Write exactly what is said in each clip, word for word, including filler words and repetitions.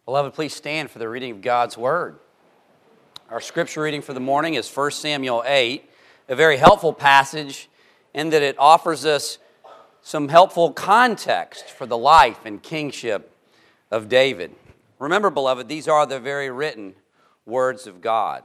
Beloved, please stand for the reading of God's Word. Our scripture reading for the morning is First Samuel eight, a very helpful passage in that it offers us some helpful context for the life and kingship of David. Remember, beloved, these are the very written words of God.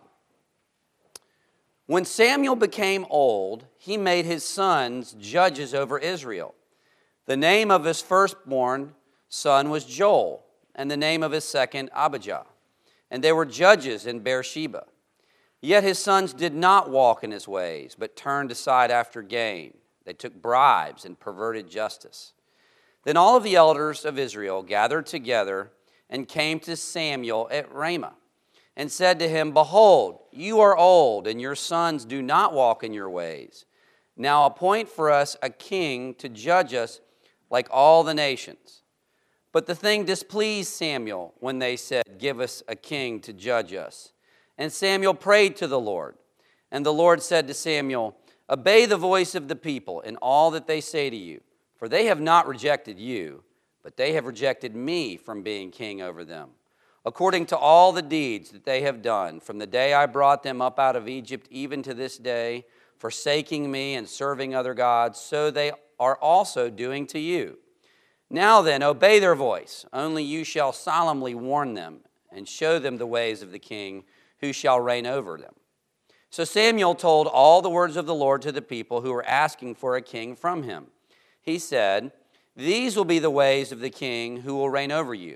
When Samuel became old, he made his sons judges over Israel. The name of his firstborn son was Joel, and the name of his second Abijah. And they were judges in Beersheba. Yet his sons did not walk in his ways, but turned aside after gain. They took bribes and perverted justice. Then all of the elders of Israel gathered together and came to Samuel at Ramah, and said to him, Behold, you are old, and your sons do not walk in your ways. Now appoint for us a king to judge us like all the nations. But the thing displeased Samuel when they said, Give us a king to judge us. And Samuel prayed to the Lord. And the Lord said to Samuel, Obey the voice of the people in all that they say to you, for they have not rejected you, but they have rejected me from being king over them, according to all the deeds that they have done, from the day I brought them up out of Egypt even to this day, forsaking me and serving other gods, so they are also doing to you. Now then, obey their voice, only you shall solemnly warn them and show them the ways of the king who shall reign over them. So Samuel told all the words of the Lord to the people who were asking for a king from him. He said, These will be the ways of the king who will reign over you.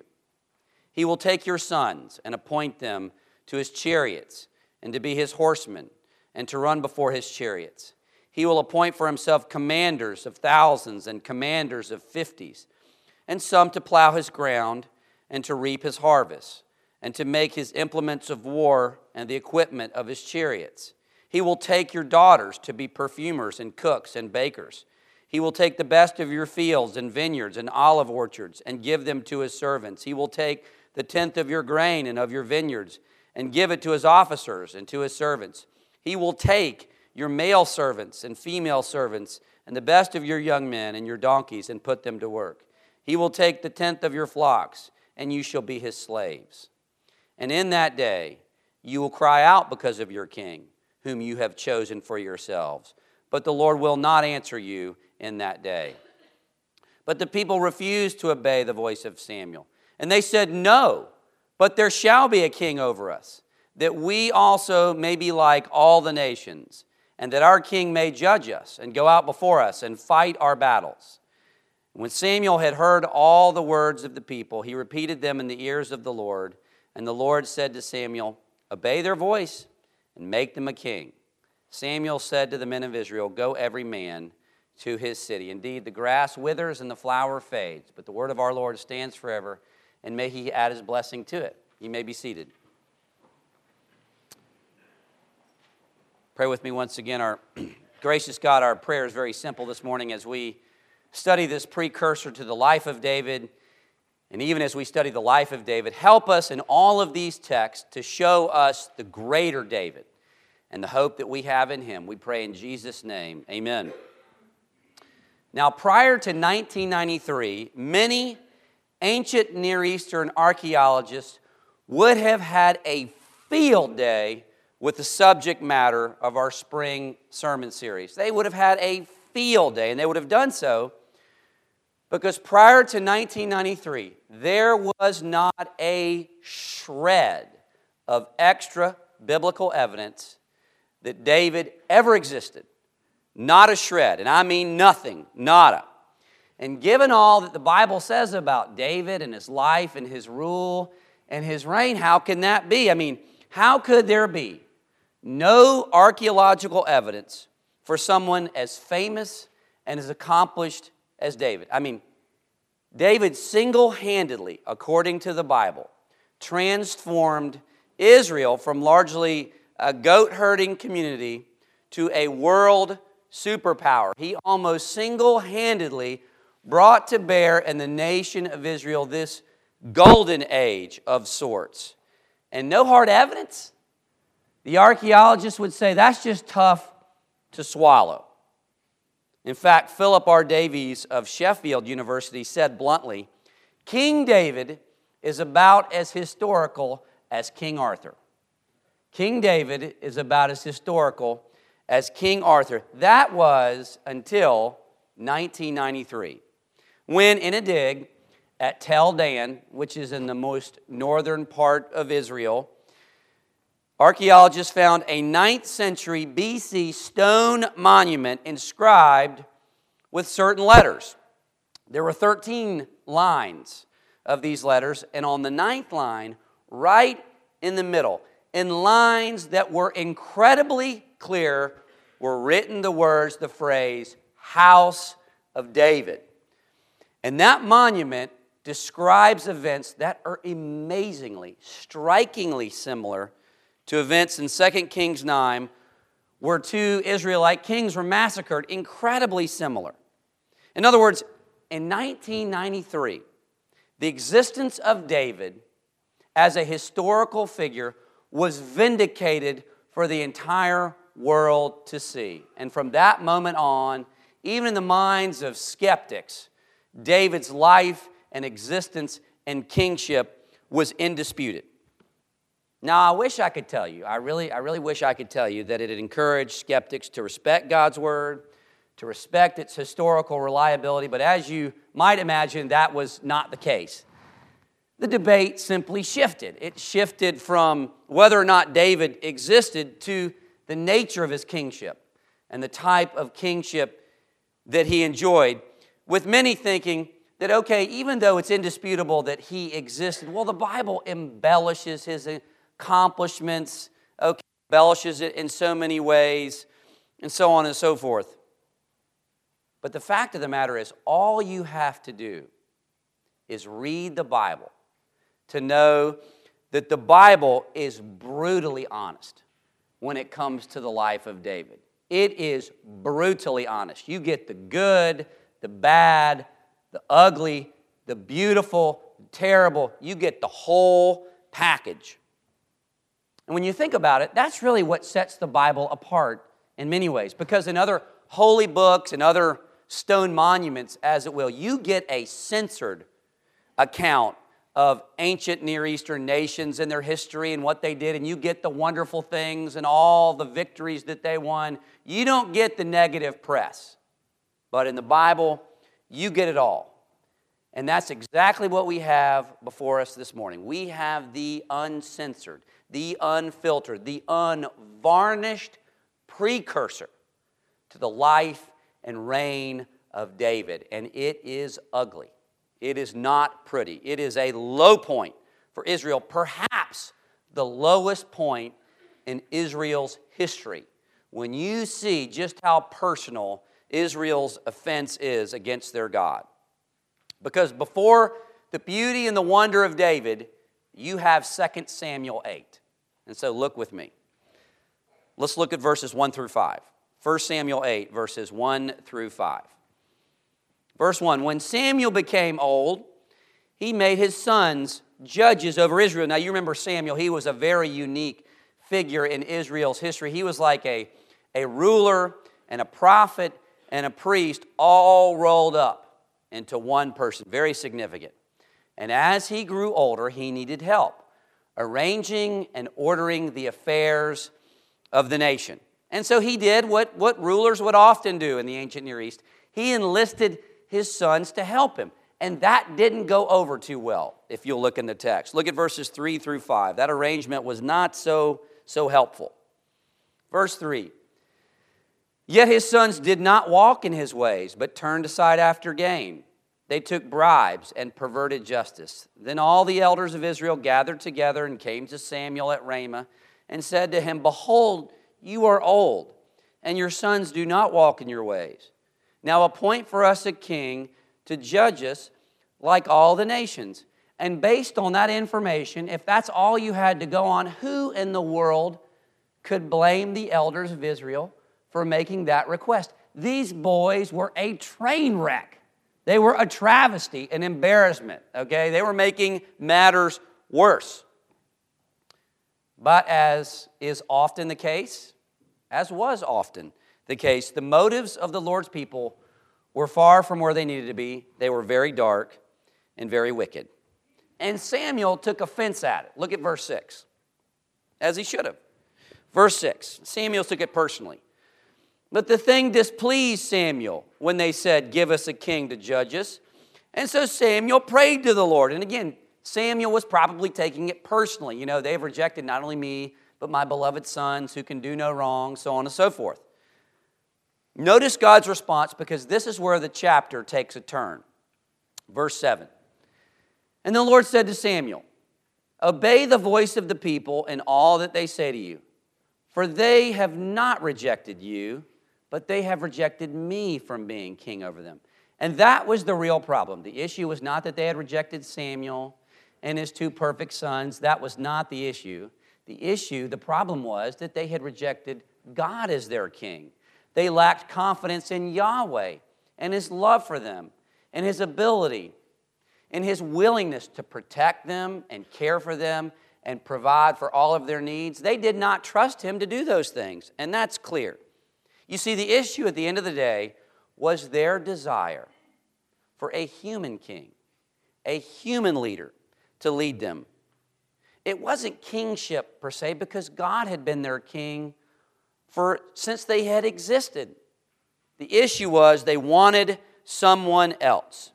He will take your sons and appoint them to his chariots and to be his horsemen and to run before his chariots. He will appoint for himself commanders of thousands and commanders of fifties, and some to plow his ground and to reap his harvest, and to make his implements of war and the equipment of his chariots. He will take your daughters to be perfumers and cooks and bakers. He will take the best of your fields and vineyards and olive orchards and give them to his servants. He will take the tenth of your grain and of your vineyards and give it to his officers and to his servants. He will take your male servants and female servants and the best of your young men and your donkeys and put them to work. He will take the tenth of your flocks, and you shall be his slaves. And in that day you will cry out because of your king, whom you have chosen for yourselves. But the Lord will not answer you in that day. But the people refused to obey the voice of Samuel. And they said, No, but there shall be a king over us, that we also may be like all the nations, and that our king may judge us and go out before us and fight our battles. When Samuel had heard all the words of the people, he repeated them in the ears of the Lord. And the Lord said to Samuel, Obey their voice and make them a king. Samuel said to the men of Israel, Go every man to his city. Indeed, the grass withers and the flower fades, but the word of our Lord stands forever, and may he add his blessing to it. You may be seated. Pray with me once again. Our gracious God, our prayer is very simple this morning as we study this precursor to the life of David, and even as we study the life of David, help us in all of these texts to show us the greater David and the hope that we have in him. We pray in Jesus' name, amen. Now, prior to nineteen ninety-three, many ancient Near Eastern archaeologists would have had a field day with the subject matter of our spring sermon series. They would have had a field day, and they would have done so because prior to nineteen ninety-three, there was not a shred of extra biblical evidence that David ever existed. Not a shred, and I mean nothing, nada. And given all that the Bible says about David and his life and his rule and his reign, how can that be? I mean, how could there be no archaeological evidence for someone as famous and as accomplished as David? I mean, David single-handedly, according to the Bible, transformed Israel from largely a goat-herding community to a world superpower. He almost single-handedly brought to bear in the nation of Israel this golden age of sorts. And no hard evidence? The archaeologists would say that's just tough to swallow. In fact, Philip R. Davies of Sheffield University said bluntly, King David is about as historical as King Arthur. King David is about as historical as King Arthur. That was until nineteen ninety-three, when in a dig at Tel Dan, which is in the most northern part of Israel, archaeologists found a ninth century B C stone monument inscribed with certain letters. There were thirteen lines of these letters, and on the ninth line, right in the middle, in lines that were incredibly clear, were written the words, the phrase, House of David. And that monument describes events that are amazingly, strikingly similar to events in Second Kings nine, where two Israelite kings were massacred, incredibly similar. In other words, in nineteen ninety-three, the existence of David as a historical figure was vindicated for the entire world to see. And from that moment on, even in the minds of skeptics, David's life and existence and kingship was indisputed. Now, I wish I could tell you, I really, I really wish I could tell you that it had encouraged skeptics to respect God's word, to respect its historical reliability, but as you might imagine, that was not the case. The debate simply shifted. It shifted from whether or not David existed to the nature of his kingship and the type of kingship that he enjoyed, with many thinking that, okay, even though it's indisputable that he existed, well, the Bible embellishes his accomplishments, okay, embellishes it in so many ways, and so on and so forth. But the fact of the matter is, all you have to do is read the Bible to know that the Bible is brutally honest when it comes to the life of David. It is brutally honest. You get the good, the bad, the ugly, the beautiful, the terrible. You get the whole package. And when you think about it, that's really what sets the Bible apart in many ways. Because in other holy books and other stone monuments, as it will, you get a censored account of ancient Near Eastern nations and their history and what they did, and you get the wonderful things and all the victories that they won. You don't get the negative press. But in the Bible, you get it all. And that's exactly what we have before us this morning. We have the uncensored, the unfiltered, the unvarnished precursor to the life and reign of David. And it is ugly. It is not pretty. It is a low point for Israel, perhaps the lowest point in Israel's history. When you see just how personal Israel's offense is against their God. Because before the beauty and the wonder of David, you have Second Samuel eight. And so look with me. Let's look at verses one through five. First Samuel eight, verses one through five. Verse one, when Samuel became old, he made his sons judges over Israel. Now you remember Samuel, he was a very unique figure in Israel's history. He was like a, a ruler and a prophet and a priest all rolled up into one person, very significant. And as he grew older, he needed help arranging and ordering the affairs of the nation. And so he did what, what rulers would often do in the ancient Near East. He enlisted his sons to help him. And that didn't go over too well, if you'll look in the text. Look at verses three through five. That arrangement was not so, so helpful. Verse three. Yet his sons did not walk in his ways, but turned aside after gain. They took bribes and perverted justice. Then all the elders of Israel gathered together and came to Samuel at Ramah and said to him, behold, you are old, and your sons do not walk in your ways. Now appoint for us a king to judge us like all the nations. And based on that information, if that's all you had to go on, who in the world could blame the elders of Israel for making that request? These boys were a train wreck. They were a travesty, an embarrassment, okay? They were making matters worse. But as is often the case, as was often the case, the motives of the Lord's people were far from where they needed to be. They were very dark and very wicked. And Samuel took offense at it. Look at verse six, as he should have. Verse six, Samuel took it personally. But the thing displeased Samuel when they said, give us a king to judge us. And so Samuel prayed to the Lord. And again, Samuel was probably taking it personally. You know, they've rejected not only me, but my beloved sons who can do no wrong, so on and so forth. Notice God's response, because this is where the chapter takes a turn. Verse seven. And the Lord said to Samuel, obey the voice of the people in all that they say to you, for they have not rejected you, but they have rejected me from being king over them. And that was the real problem. The issue was not that they had rejected Samuel and his two perfect sons. That was not the issue. The issue, the problem was that they had rejected God as their king. They lacked confidence in Yahweh and his love for them and his ability and his willingness to protect them and care for them and provide for all of their needs. They did not trust him to do those things, and that's clear. You see, the issue at the end of the day was their desire for a human king, a human leader to lead them. It wasn't kingship per se, because God had been their king for since they had existed. The issue was they wanted someone else.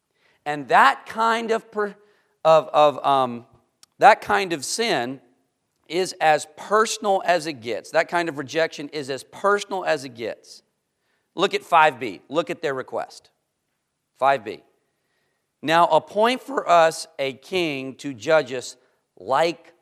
And that kind of, per, of, of um, that kind of sin is as personal as it gets. That kind of rejection is as personal as it gets. Look at five B. Look at their request. five B. Now appoint for us a king to judge us like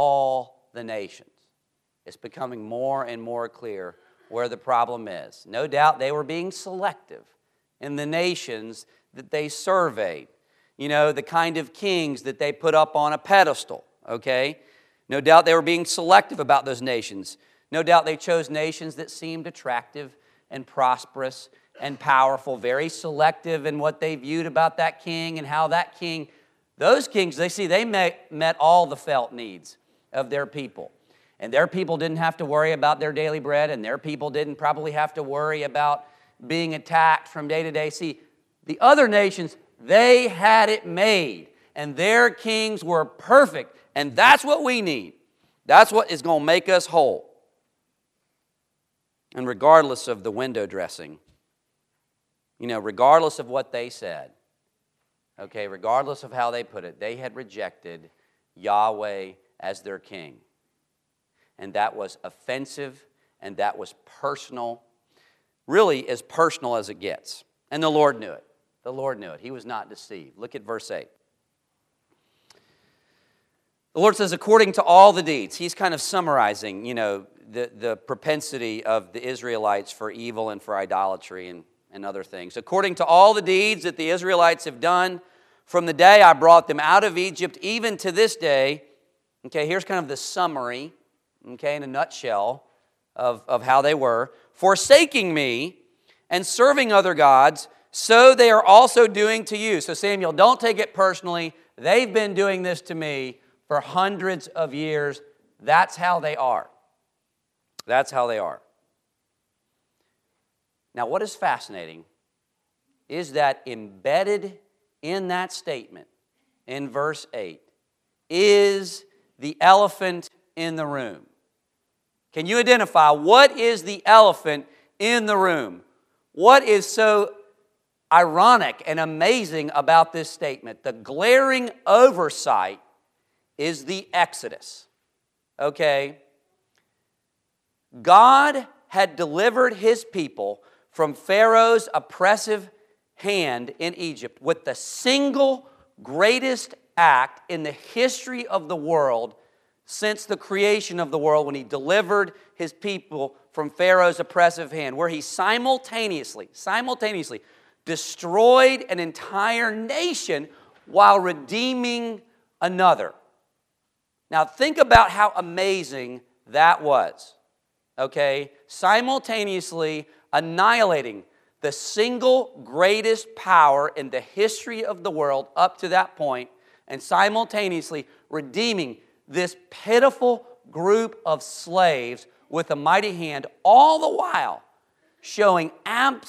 all the nations. It's becoming more and more clear where the problem is. No doubt they were being selective in the nations that they surveyed. You know, the kind of kings that they put up on a pedestal, okay? No doubt they were being selective about those nations. No doubt they chose nations that seemed attractive and prosperous and powerful, very selective in what they viewed about that king and how that king, those kings, they see, they met, met all the felt needs of their people. And their people didn't have to worry about their daily bread, and their people didn't probably have to worry about being attacked from day to day. See, the other nations, they had it made, and their kings were perfect, and that's what we need. That's what is going to make us whole. And regardless of the window dressing, you know, regardless of what they said, okay, regardless of how they put it, they had rejected Yahweh as their king. And that was offensive, and that was personal, really as personal as it gets. And the Lord knew it. The Lord knew it. He was not deceived. Look at verse eight. The Lord says, according to all the deeds, he's kind of summarizing, you know, the, the propensity of the Israelites for evil and for idolatry and, and other things. According to all the deeds that the Israelites have done from the day I brought them out of Egypt, even to this day, okay, here's kind of the summary, okay, in a nutshell of, of how they were. Forsaking me and serving other gods, so they are also doing to you. So Samuel, don't take it personally. They've been doing this to me for hundreds of years. That's how they are. That's how they are. Now, what is fascinating is that embedded in that statement, in verse eight, is the elephant in the room. Can you identify what is the elephant in the room? What is so ironic and amazing about this statement? The glaring oversight is the Exodus. Okay? God had delivered his people from Pharaoh's oppressive hand in Egypt with the single greatest act in the history of the world since the creation of the world, when he delivered his people from Pharaoh's oppressive hand, where he simultaneously, simultaneously destroyed an entire nation while redeeming another. Now think about how amazing that was, okay? Simultaneously annihilating the single greatest power in the history of the world up to that point, and simultaneously redeeming this pitiful group of slaves with a mighty hand, all the while showing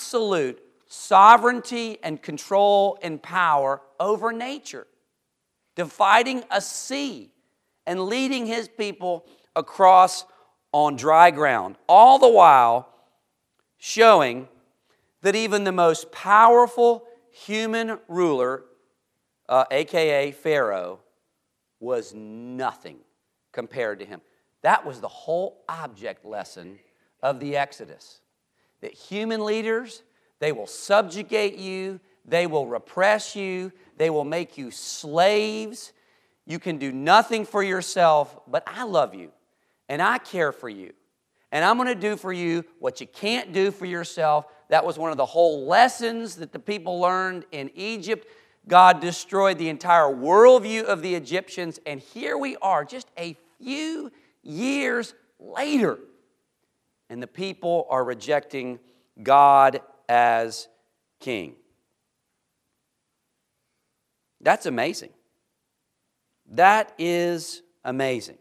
absolute sovereignty and control and power over nature. dividing a sea and leading his people across on dry ground, all the while showing that even the most powerful human ruler, uh, a k a. Pharaoh, was nothing compared to him. That was the whole object lesson of the Exodus. That human leaders, they will subjugate you, they will repress you, they will make you slaves. You can do nothing for yourself, but I love you, and I care for you. And I'm going to do for you what you can't do for yourself. That was one of the whole lessons that the people learned in Egypt. God destroyed the entire worldview of the Egyptians, and here we are just a few years later, and the people are rejecting God as king. That's amazing. That is amazing.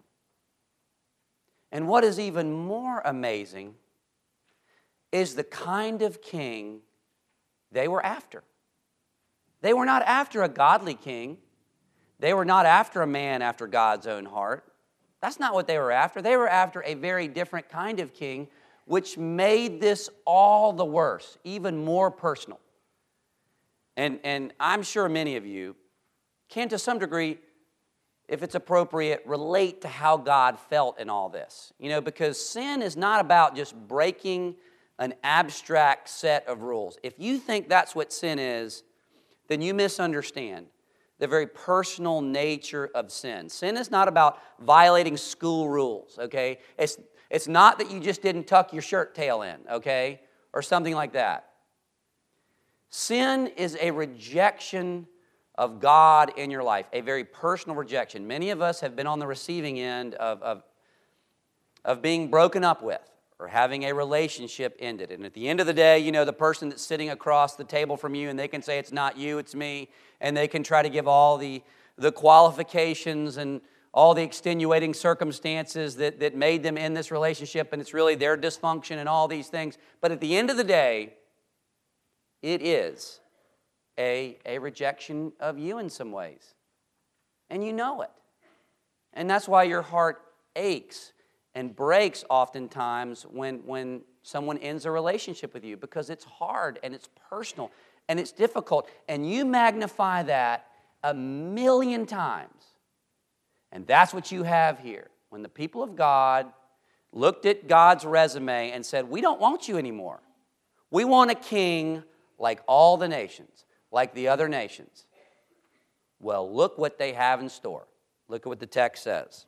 And what is even more amazing is the kind of king they were after. They were not after a godly king. They were not after a man after God's own heart. That's not what they were after. They were after a very different kind of king, which made this all the worse, even more personal. And, and I'm sure many of you can, to some degree, if it's appropriate, relate to how God felt in all this. You know, because sin is not about just breaking an abstract set of rules. If you think that's what sin is, then you misunderstand the very personal nature of sin. Sin is not about violating school rules, okay? It's, it's not that you just didn't tuck your shirt tail in, okay? Or something like that. Sin is a rejection of God in your life, a very personal rejection. Many of us have been on the receiving end of, of, of being broken up with or having a relationship ended. And at the end of the day, you know, the person that's sitting across the table from you, and they can say, it's not you, it's me, and they can try to give all the, the qualifications and all the extenuating circumstances that, that made them in this relationship, and it's really their dysfunction and all these things. But at the end of the day, it is a, a rejection of you in some ways. And you know it. And that's why your heart aches and breaks oftentimes when, when someone ends a relationship with you, because it's hard and it's personal and it's difficult. And you magnify that a million times. And that's what you have here. When the people of God looked at God's resume and said, we don't want you anymore. We want a king like all the nations, like the other nations. Well, look what they have in store. Look at what the text says.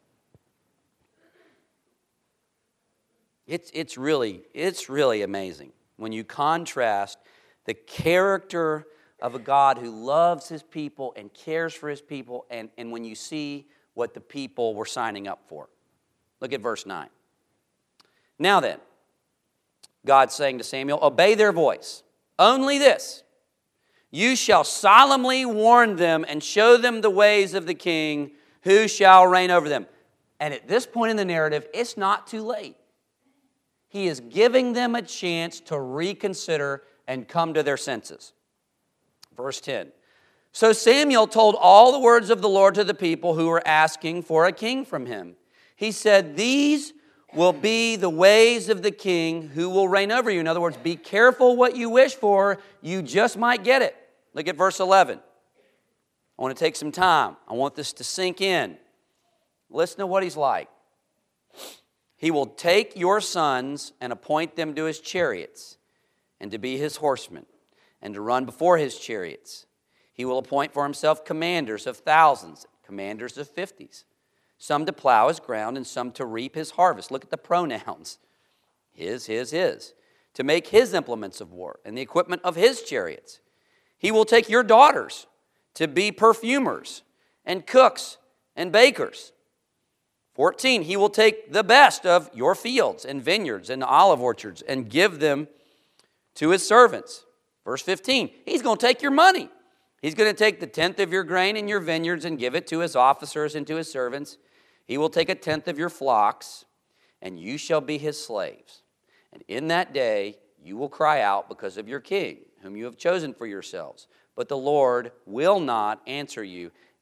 It's, it's, really, it's really amazing when you contrast the character of a God who loves his people and cares for his people, and, and when you see what the people were signing up for. Look at verse nine. Now then, God saying to Samuel, obey their voice. Only this, you shall solemnly warn them and show them the ways of the king who shall reign over them. And at this point in the narrative, it's not too late. He is giving them a chance to reconsider and come to their senses. Verse ten. So Samuel told all the words of the Lord to the people who were asking for a king from him. He said, these will be the ways of the king who will reign over you. In other words, be careful what you wish for. You just might get it. Look at verse eleven. I want to take some time. I want this to sink in. Listen to what he's like. He will take your sons and appoint them to his chariots and to be his horsemen and to run before his chariots. He will appoint for himself commanders of thousands, commanders of fifties, some to plow his ground and some to reap his harvest. Look at the pronouns. His, his, his. To make his implements of war and the equipment of his chariots. He will take your daughters to be perfumers and cooks and bakers. fourteen, he will take the best of your fields and vineyards and olive orchards and give them to his servants. Verse fifteen, he's going to take your money. He's going to take the tenth of your grain in your vineyards and give it to his officers and to his servants. He will take a tenth of your flocks, and you shall be his slaves. And in that day you will cry out because of your king, whom you have chosen for yourselves. But the Lord will not answer you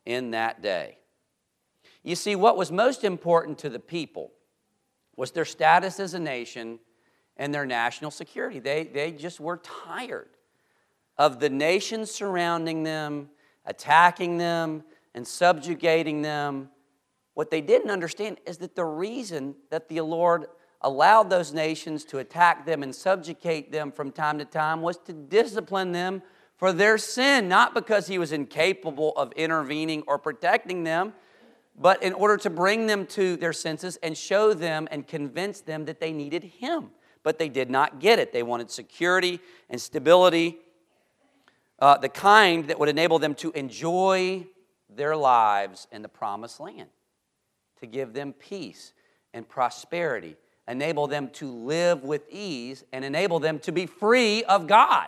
in that day. You see, what was most important to the people was their status as a nation and their national security. They, they just were tired of the nations surrounding them, attacking them, and subjugating them. What they didn't understand is that the reason that the Lord allowed those nations to attack them and subjugate them from time to time was to discipline them for their sin, not because He was incapable of intervening or protecting them, but in order to bring them to their senses and show them and convince them that they needed Him. But they did not get it. They wanted security and stability, uh, the kind that would enable them to enjoy their lives in the promised land, to give them peace and prosperity, enable them to live with ease, and enable them to be free of God.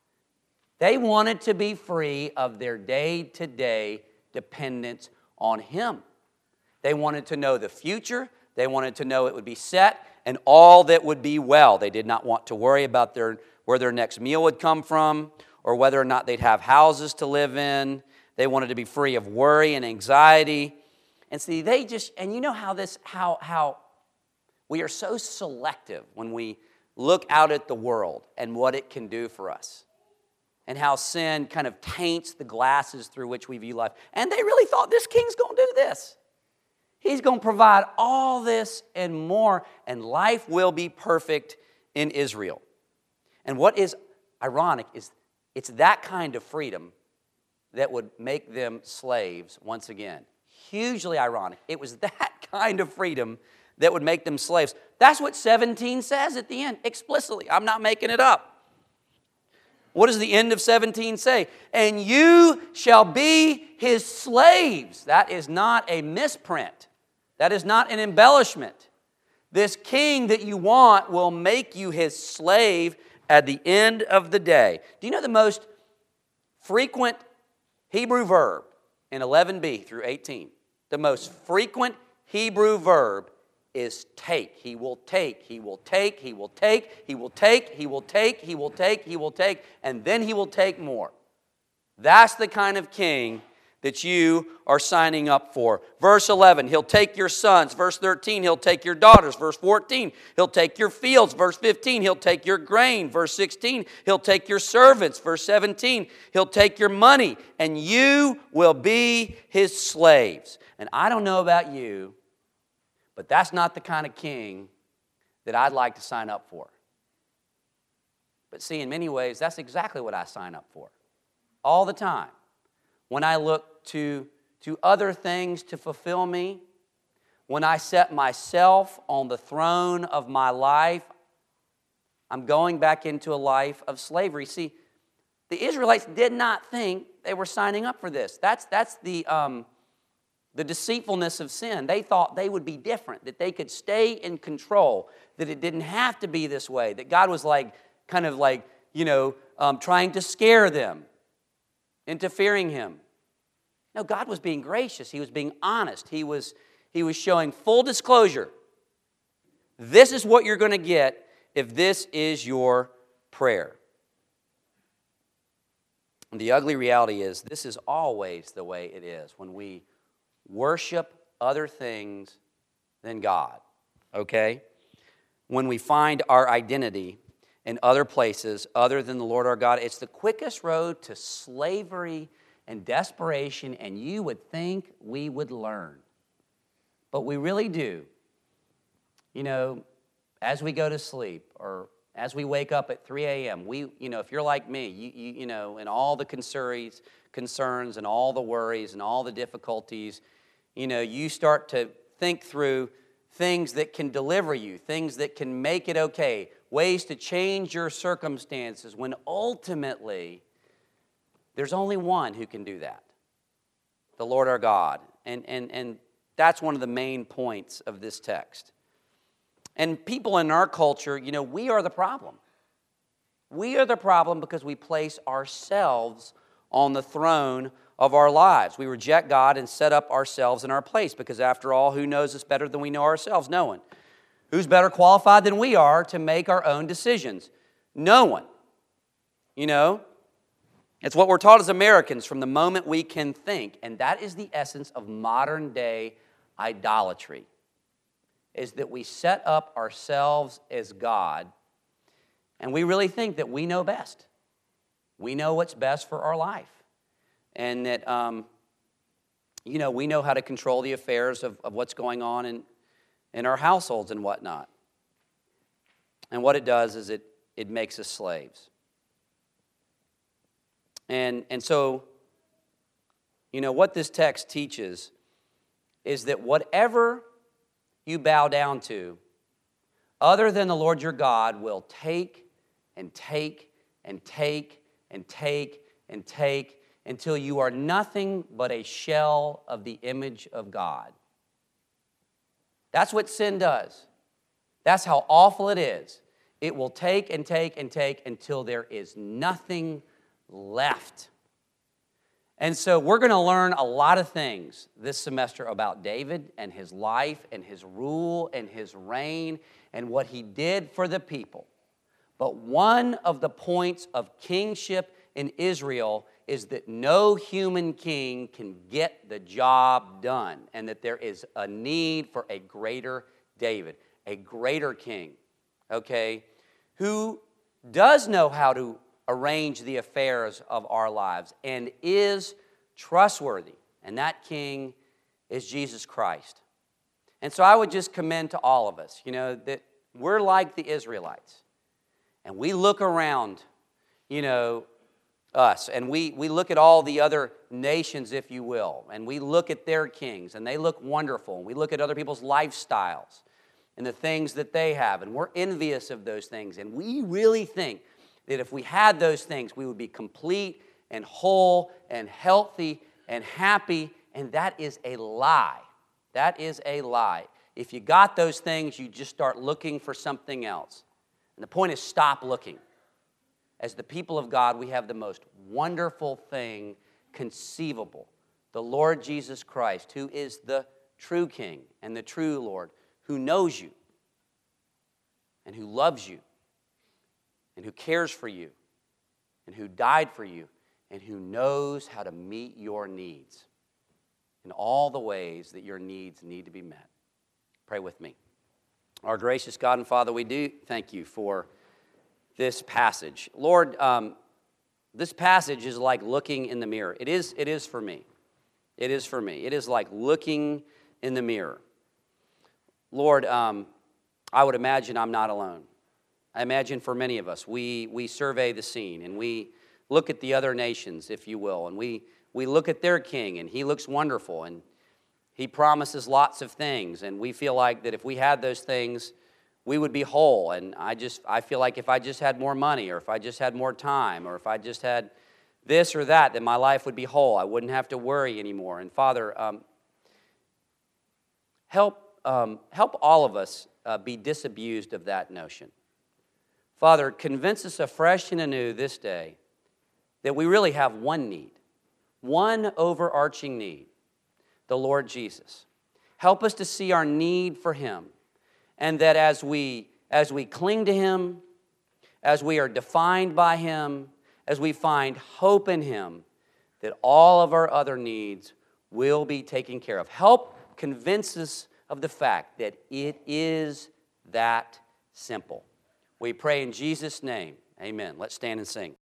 They wanted to be free of their day-to-day dependence on Him. They wanted to know the future. They wanted to know it would be set and all that would be well. They did not want to worry about their, where their next meal would come from or whether or not they'd have houses to live in. They wanted to be free of worry and anxiety. And see, they just, and you know how this, how, how we are so selective when we look out at the world and what it can do for us, and how sin kind of taints the glasses through which we view life. And they really thought this king's going to do this. He's going to provide all this and more, and life will be perfect in Israel. And what is ironic is it's that kind of freedom that would make them slaves once again. Hugely ironic. It was that kind of freedom that would make them slaves. That's what seventeen says at the end, explicitly. I'm not making it up. What does the end of seventeen say? And you shall be His slaves. That is not a misprint. That is not an embellishment. This king that you want will make you His slave at the end of the day. Do you know the most frequent Hebrew verb in eleven b through eighteen? The most frequent Hebrew verb is take. He will take, He will take, He will take, He will take, He will take, He will take, He will take, and then He will take more. That's the kind of king that you are signing up for. Verse eleven, He'll take your sons. Verse thirteen, He'll take your daughters. Verse fourteen, He'll take your fields. Verse fifteen, He'll take your grain. Verse sixteen, He'll take your servants. Verse seventeen, He'll take your money, and you will be His slaves. And I don't know about you, but that's not the kind of king that I'd like to sign up for. But see, in many ways, that's exactly what I sign up for. All the time. When I look to, to other things to fulfill me, when I set myself on the throne of my life, I'm going back into a life of slavery. See, the Israelites did not think they were signing up for this. That's, that's the... Um, The deceitfulness of sin. They thought they would be different, that they could stay in control, that it didn't have to be this way, that God was like, kind of like, you know, um, trying to scare them into fearing Him. No, God was being gracious. He was being honest. He was, he was showing full disclosure. This is what you're going to get if this is your prayer. And the ugly reality is this is always the way it is when we worship other things than God, okay? When we find our identity in other places other than the Lord our God, it's the quickest road to slavery and desperation, and you would think we would learn. But we really do. You know, as we go to sleep or as we wake up at three a.m., we, you know, if you're like me, you, you, you know, and all the concerns, concerns and all the worries and all the difficulties, you know, you start to think through things that can deliver you, things that can make it okay, ways to change your circumstances, when ultimately there's only one who can do that, the Lord our God. And, and, and that's one of the main points of this text. And people in our culture, you know, we are the problem. We are the problem because we place ourselves on the throne of our lives. We reject God and set up ourselves in our place because, after all, who knows us better than we know ourselves? No one. Who's better qualified than we are to make our own decisions? No one. You know? It's what we're taught as Americans from the moment we can think, and that is the essence of modern day idolatry, is that we set up ourselves as God, and we really think that we know best. We know what's best for our life, and that, um, you know, we know how to control the affairs of, of what's going on in, in our households and whatnot. And what it does is it, it makes us slaves. And, and so, you know, what this text teaches is that whatever you bow down to, other than the Lord your God, will take and take and take and take and take until you are nothing but a shell of the image of God. That's what sin does. That's how awful it is. It will take and take and take until there is nothing left. And so we're going to learn a lot of things this semester about David and his life and his rule and his reign and what he did for the people. But one of the points of kingship in Israel is that no human king can get the job done, and that there is a need for a greater David, a greater king, okay, who does know how to arrange the affairs of our lives and is trustworthy. And that king is Jesus Christ. And so I would just commend to all of us, you know, that we're like the Israelites. And we look around, you know, us, and we, we look at all the other nations, if you will, and we look at their kings, and they look wonderful. And we look at other people's lifestyles and the things that they have, and we're envious of those things. And we really think that if we had those things, we would be complete and whole and healthy and happy, and that is a lie. That is a lie. If you got those things, you just start looking for something else. And the point is, stop looking. As the people of God, we have the most wonderful thing conceivable, the Lord Jesus Christ, who is the true King and the true Lord, who knows you and who loves you and who cares for you and who died for you and who knows how to meet your needs in all the ways that your needs need to be met. Pray with me. Our gracious God and Father, we do thank you for this passage. Lord, um, this passage is like looking in the mirror. It is, it is for me. It is for me. It is like looking in the mirror. Lord, um, I would imagine I'm not alone. I imagine for many of us, we, we survey the scene and we look at the other nations, if you will, and we, we look at their king, and he looks wonderful, and he promises lots of things, and we feel like that if we had those things, we would be whole. And I just, I feel like if I just had more money, or if I just had more time, or if I just had this or that, then my life would be whole. I wouldn't have to worry anymore. And Father, um, help, um, help all of us uh, be disabused of that notion. Father, convince us afresh and anew this day that we really have one need, one overarching need, the Lord Jesus. Help us to see our need for him, and that as we, as we cling to him, as we are defined by him, as we find hope in him, that all of our other needs will be taken care of. Help convince us of the fact that it is that simple. We pray in Jesus' name. Amen. Let's stand and sing.